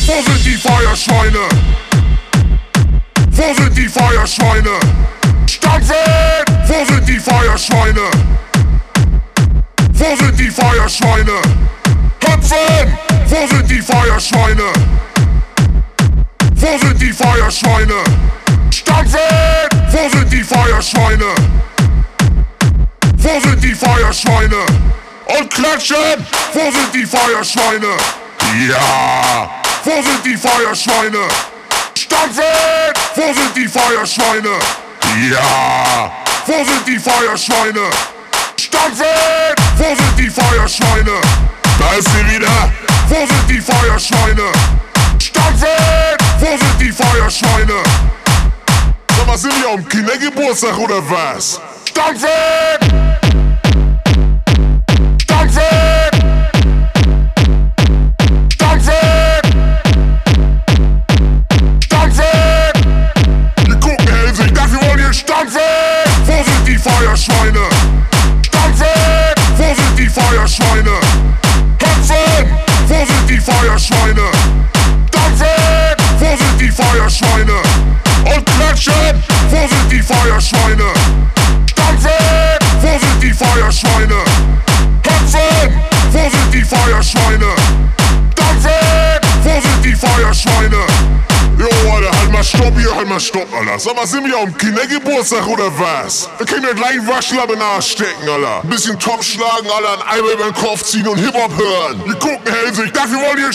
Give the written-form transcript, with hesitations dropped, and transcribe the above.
Wo sind die Feuerschweine? Wo sind die Feuerschweine? Stampfen! Wo sind die Feuerschweine? Wo sind die Feuerschweine? Hüpfen! Wo sind die Feuerschweine? Wo sind die Feuerschweine? Stampfen! Wo sind die Feuerschweine? Wo sind die Feuerschweine? Und klatschen! Wo sind die Feuerschweine? Ja! Wo sind die Feuerschweine? Stampfen! Wo sind die Feuerschweine? Ja! Wo sind die Feuerschweine? Stampfen! Wo sind die Feuerschweine? Da ist sie wieder! Wo sind die Feuerschweine? Stampfen! Wo sind die Feuerschweine? Sag mal, sind wir am Kindergeburtstag oder was? Stampfen! Stampfen! Stampfen! Stampfen! Wir gucken hellsig, dafür wollen wir stampfen! Wo sind die Feuerschweine? Stampfen! Wo sind die Feuerschweine? Hüpfen! Wo sind die Feuerschweine? Stampfen! Wo sind die Feuerschweine? Und klatschen! Wo sind die Feuerschweine? Stampfen! Wo sind die Feuerschweine? Hüpfen! Wo sind die Feuerschweine? Stampfen! Wo sind die Feuerschweine? Jo, Alter, halt mal stopp hier, halt mal stopp, Alter. Sag mal, sind wir am Kindergeburtstag oder was? Wir können ja gleich einen Waschlappen in den Arsch stecken, Alter. Ein bisschen Top schlagen, Alter, ein Eimer über den Kopf ziehen und Hip-Hop hören. Wir gucken hellsig, dafür wollen wir